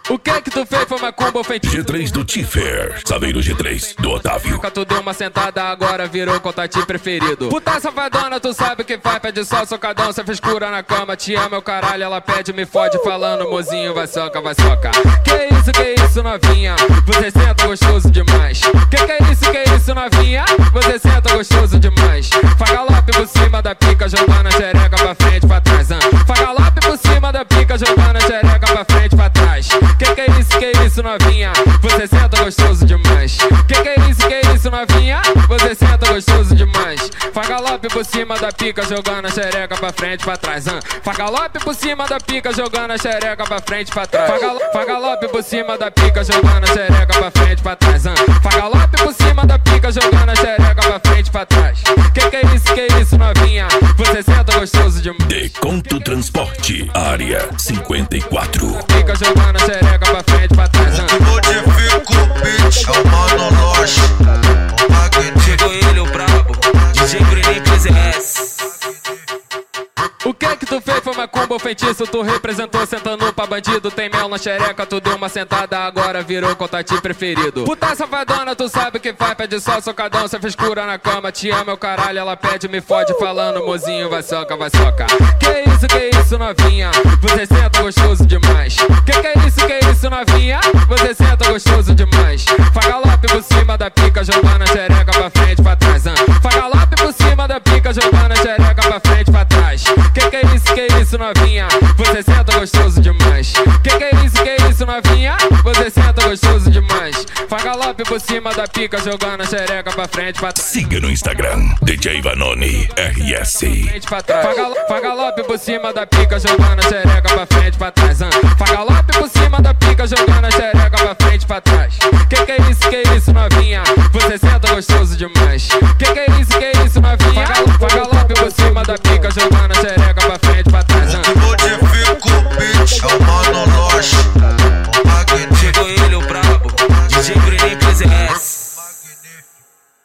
O que tu fez foi macumba ou feitiço? G3 do Tiffer, Saveiro G3 do Otávio. Tu deu uma sentada, agora virou contatinho preferido. Puta safadona, tu sabe o que faz, pede só socadão. Cê fez cura na cama, te ama, meu caralho. Ela pede, me fode, falando, mozinho, vai soca, vai soca. Que isso, novinha? Você senta gostoso demais. Que isso, novinha? Você senta gostoso demais. Fagalope por cima da pica, jogando a xereca pra frente, pra trás. Fagalope por cima da pica, jogando a xereca pra frente, pra trás. Que isso, novinha? Você senta gostoso demais. Que isso, novinha? Você senta gostoso demais. Fagalope por cima da pica, jogando a xereca pra frente, pra trás. Fagalope por cima da pica, jogando a xereca pra frente, pra trás. Fagalope por cima da pica, jogando a xereca pra frente, pra trás. Fagalope por cima da pica, jogando a xereca pra frente, pra trás. Que isso, novinha? Você senta gostoso demais. Deconto Transporte, área 54. Fica jogando a xereca pra frente, pra trás. Modifica o beat, chamando nós. Chegou ele, o brabo, DJ Bruninho PZS. O que tu fez foi macumba ou feitiço? Tu representou sentando pra bandido. Tem mel na xereca, tu deu uma sentada, agora virou contatinho preferido. Puta safadona, tu sabe o que faz, pede só socadão. Cê fez cura na cama, te ama, meu caralho. Ela pede, me fode, falando, mozinho, vai soca, vai soca. Que isso, novinha? Você senta gostoso demais. Que isso, novinha? Você senta gostoso demais. Fagalope por cima da pica, jogando a xereca pra frente, pra trás. Fagalope por cima da pica, jogando a xereca pra frente, pra trás. Que isso, novinha? Você senta gostoso demais. Que isso, novinha? Você senta gostoso demais. Fagalope por cima da pica, jogando a xereca pra frente, pra trás. Siga no Instagram, DJ Vanoni RS. Fagalope por cima da pica, jogando a xereca pra frente, pra trás. Fagalope por cima da pica, jogando a xereca pra frente, pra trás. Que isso, novinha? Você senta gostoso demais. Que isso, novinha? Fagalope por cima da pica, jogando a xereca